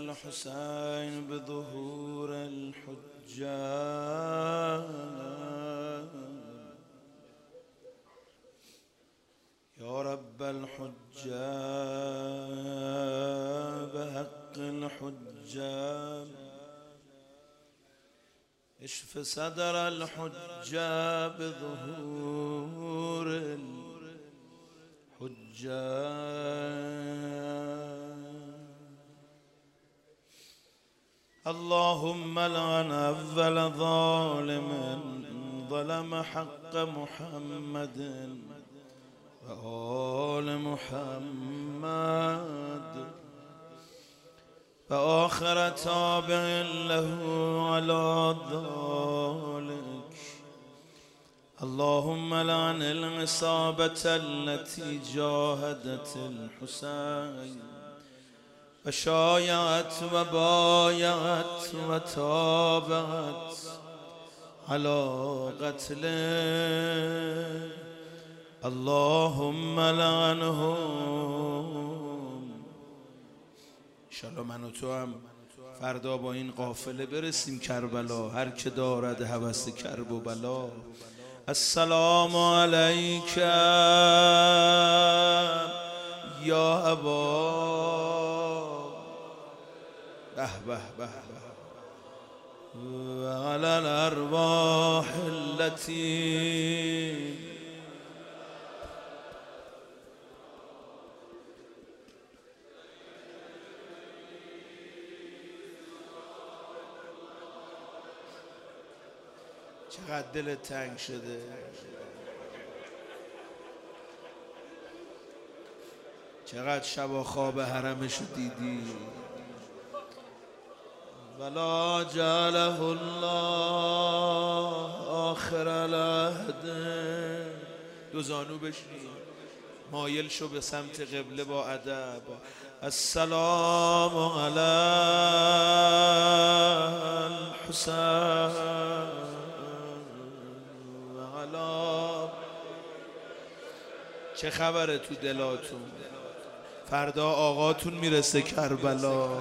الحسين بظهور الحجة يا رب الحجة بحق الحجة اشف صدر الحجة بظهور الحجة اللهم لعن أول ظالم ظلم حق محمد وآل محمد وآخر تابع له على ذلك اللهم لعن العصابة التي جاهدت الحسين وشايعت وبايعت وتابعت على قتله اللهم لعنهم. انشالله من و تو هم فردا با این قافله برسیم کربلا، هر که دارد هوس کرب و بلا. السلام علیک یا ابا به به به و علی الارواح التي چقدر دلت تنگ شده، چقدر شب خواب حرمشو دیدی. ولا جعله الله آخر العهد. دو زانو بشنی، مایل شو به سمت قبله با ادب. السلام علی الحسین چه خبره تو دلاتون؟ فردا آقاتون میرسه کربلا.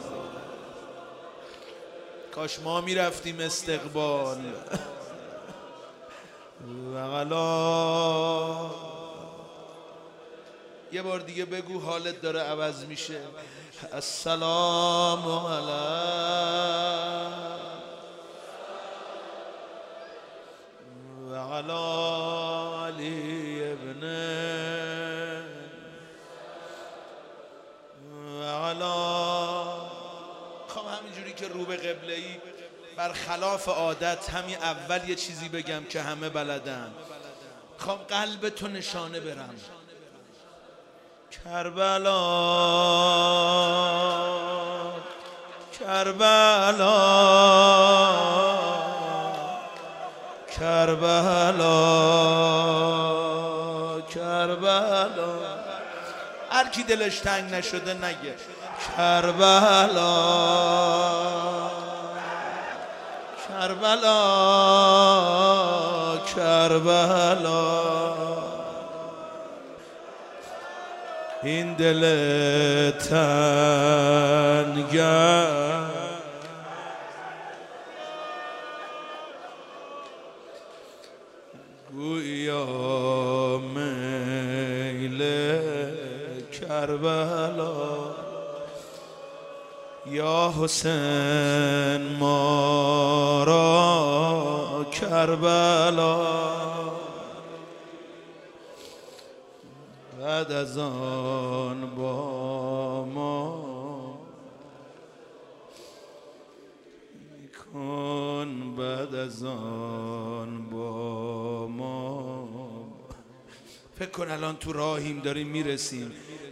کاش ما میرفتیم استقبال. وغلا یه بار دیگه بگو، حالت داره عوض میشه. السلام علیکم وعلا علی ابن وعلا. خب همینجوری که رو به قبله ای برخلاف عادت همین اول یه چیزی بگم که همه بلدن. خب قلب تو نشانه برم. کربلا کربلا کربلا کربلا. هر کی دلش تنگ نشده نگه کربلا کربلا کربلا. این دل تنگم گویا میل کربلا. یا حسین ما را کربلا بعد از آن با ما کن، بعد از آن با ما. فکر کن الان تو راهیم داریم میرسیم،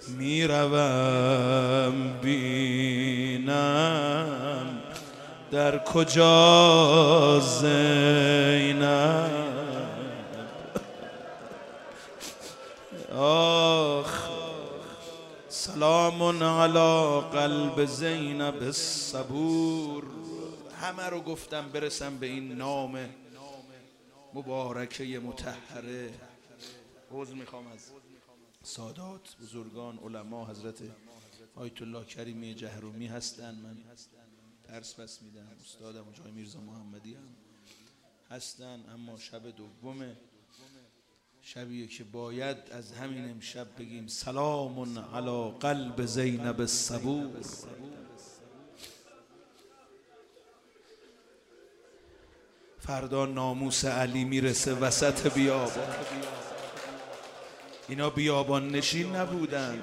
میروم بینم در کجا زینب. آخ سلام علی قلب زینب الصبور. همه رو گفتم برسم به این نام مبارکه مطهره. عذر میخوام از سادات، بزرگان، علما، حضرت آیت الله کریمی جهرومی هستن، من درس بس میدم، استادم جای میرزا محمدی هم هستن. اما شب دومه، شبیه که باید از همین امشب بگیم سلام علی قلب زینب الصبور. فردا ناموس علی میرسه وسط بیابان. اینا بیابان نشین نبودن،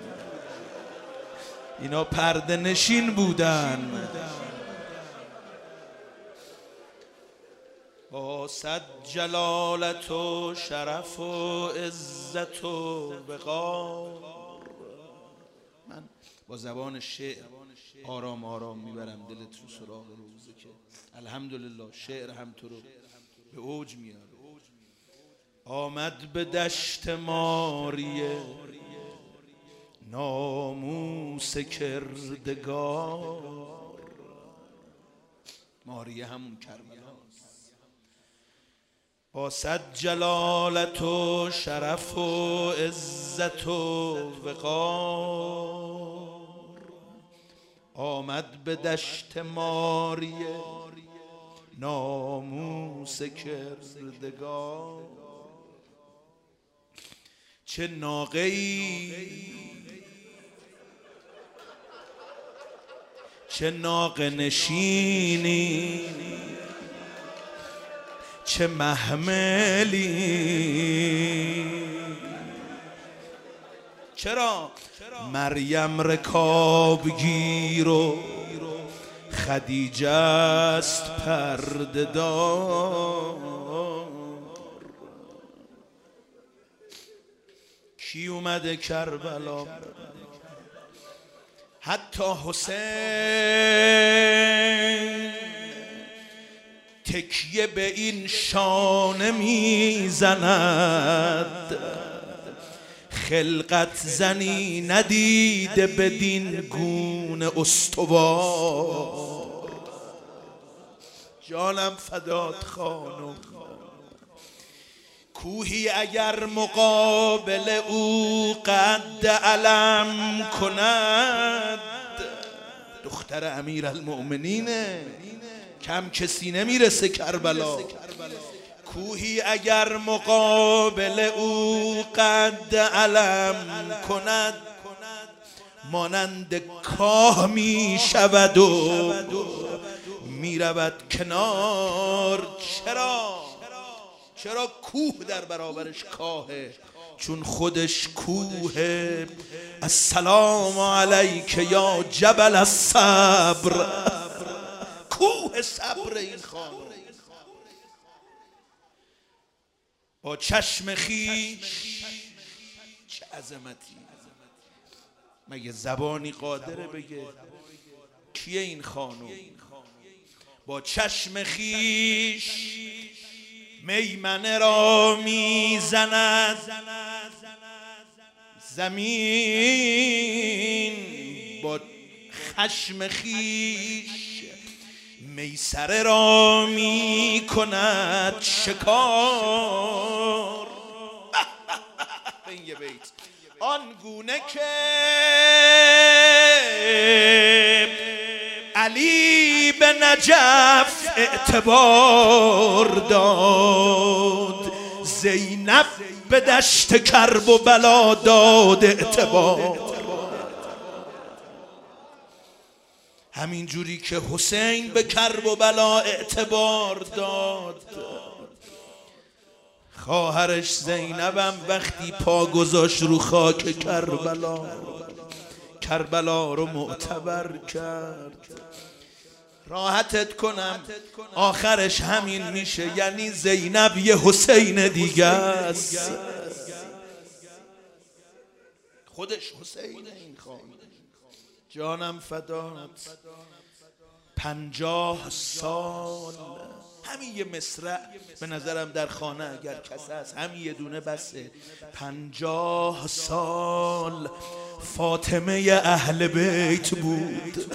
اینا پرده نشین بودن. با صد جلالت و شرف و عزت و وقار. من با زبان شعر آرام آرام میبرم دلت رو سراغ روزه که الحمدلله شعر هم تو رو به اوج میاره. آمد به دشت ماریه ناموس کردگار. ماریه همون کربلاست. با صد جلالت و شرف و عزت و وقار آمد به دشت ماریه ناموس کردگار. چه ناقه‌ای، چه ناقه نشینی، چه محملی. چرا مریم رکابگیر و خدیجه است پرده دار. کی اومده کربلا؟ حتی حسین تکیه به این شانه میزند. خلقت زنی ندیده بدین گونه استوار. جانم فدات خانم. کوهی اگر مقابل او قد علم کند، دختر امیر المؤمنینه، کم کسی نمیرسه کربلا. کوهی اگر مقابل او قد علم کند، مانند کاه می شود و می رود کنار. چرا کوه در برابرش کاهه؟ چون خودش کوه. السلام علیک یا جبل الصبر. کوه صبر این خانم. با چشم خویش، چه عظمتی. مگه زبانی قادره بگه کیه این خانم؟ با چشم خویش میمنه را میزند زمین. با خشم خویش میسره را میکند شکار. این یه بیت. آنگونه که علی به نجف اعتبار داد، زینب به دشت کرب و بلا داد اعتبار. همین جوری که حسین به کرب و بلا اعتبار داد، خواهرش زینبم وقتی پا گذاشت رو خاک کربلا، کربلا رو معتبر کرد. راحتت کنم آخرش همین میشه، یعنی زینب یه حسین دیگه است. خودش حسین این خانم. جانم فدات. 50 سال همین یه مصرع به نظرم در خانه اگر کسی هست همین یه دونه بسه. 50 سال فاطمه اهل بیت بود.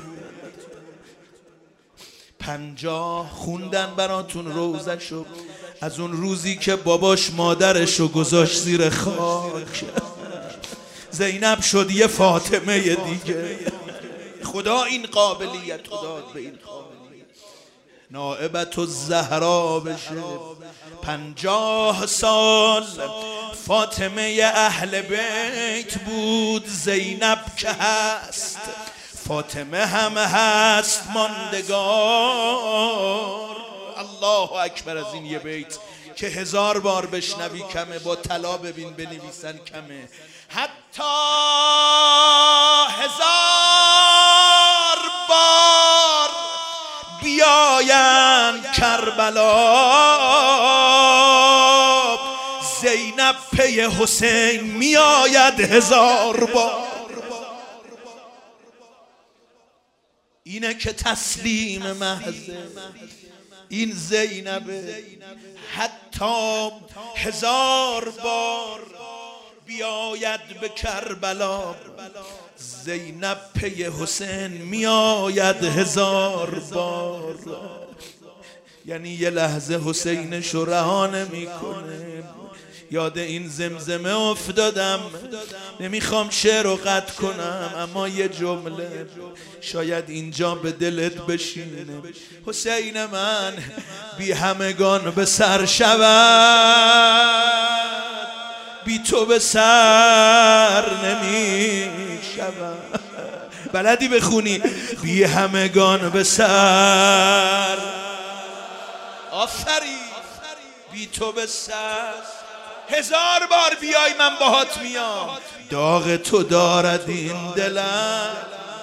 50 خوندن براتون روزشو، از اون روزی که باباش مادرشو گذاشت زیر خاک، زینب شد یه فاطمه دیگه. خدا این قابلیت رو داد به این قابلیت. نائبت الزهرا بشه 50 سال فاطمه اهل بیت بود، زینب که هست، فاطمه هم هست ماندگار. الله اکبر. از این یه بیت که 1000 بار بشنوی کمه، با طلا ببین بنویسن کمه. حتی 1000 بار بیاین کربلا، زینب پی حسین میآید 1000 بار. اینه که تسلیم محضه این زینبه. حتی 1000 بار بیاید به کربلا، زینب پی حسین میآید 1000 بار. یعنی یه لحظه حسینش رو رها نمیکنه. یاد این زمزمه افتادم، نمیخوام شعر رو قطع کنم، اما یه جمله شاید اینجا به دلت بشینه. حسین من بی همگان به سر شود، بی تو به سر نمی شود. بلدی بخونی؟ بی همگان به سر. آفرین. بی تو به سر. 1000 بار بیای من باهات میام. داغ تو دارد این دلم،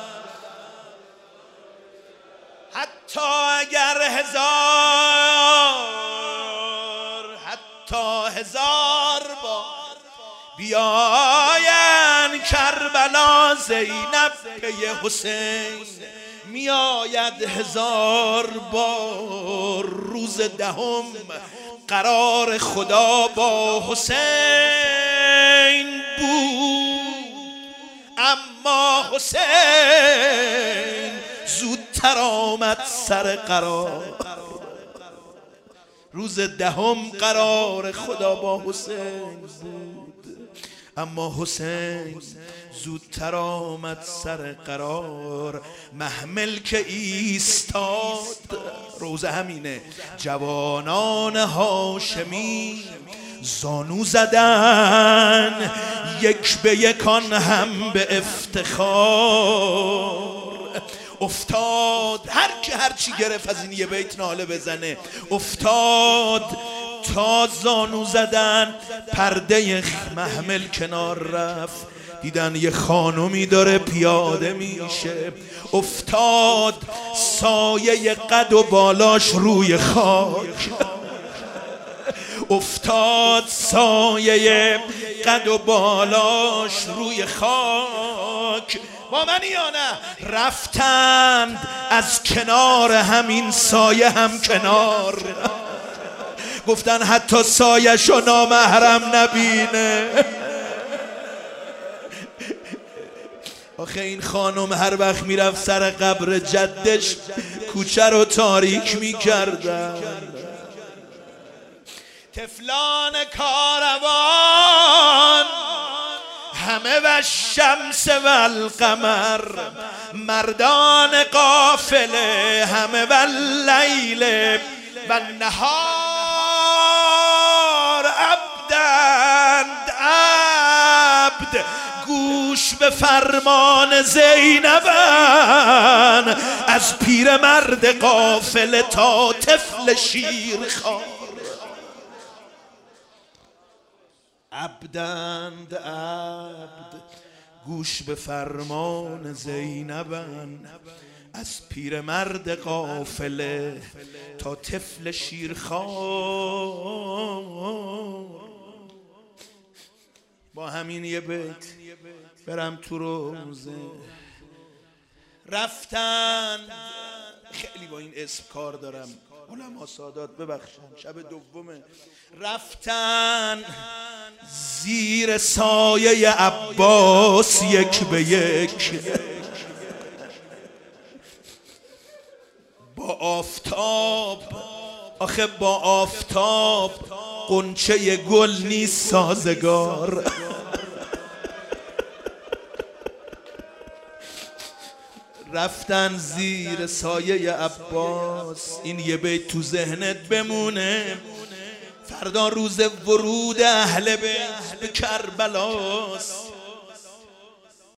حتی اگر 1000 بار بیاین کربلا، زینب پی حسین میآید 1000 بار. روز 10 قرار خدا با حسین بود، اما حسین زودتر آمد سر قرار. روز 10 قرار خدا با حسین بود، اما حسین زودتر آمد سر قرار. محمل که ایستاد، روزه همینه، جوانان هاشمی زانو زدن یک به یکان هم به افتخار. افتاد هر که هرچی گرفت از این یه بیت ناله بزنه. افتاد تا زانو زدن، پرده محمل کنار رفت، دیدن یه خانومی داره پیاده میشه. افتاد سایه قد و بالاش روی خاک، افتاد سایه قد و بالاش روی خاک. با من یا نه؟ رفتند از کنار همین سایه هم کنار، گفتن حتی سایه‌شو نامحرم نبینه. آخه این خانم هر وقت میرفت سر قبر جدش کوچه رو تاریک میکردن. طفلان کاروان همه و شمس و القمر، مردان قافله همه و لیل و نهار. عبدند عبد گوش به فرمان زینبن، از پیر مرد قافله تا طفل شیرخوار. عبدند عبد گوش به فرمان زینبن، از پیر مرد قافله تا طفل شیرخوار. با همین یه بیت برم تو روزه. رفتن، خیلی با این اسم کار دارم، علما سادات ببخشن، شب دومه. رفتن زیر سایه عباس یک به یک، با آفتاب. آخه با آفتاب غنچه گل نیست سازگار. رفتن زیر سایه عباس. این یه بیت تو ذهنت بمونه، فردا روز ورود اهل بیت به کربلاست.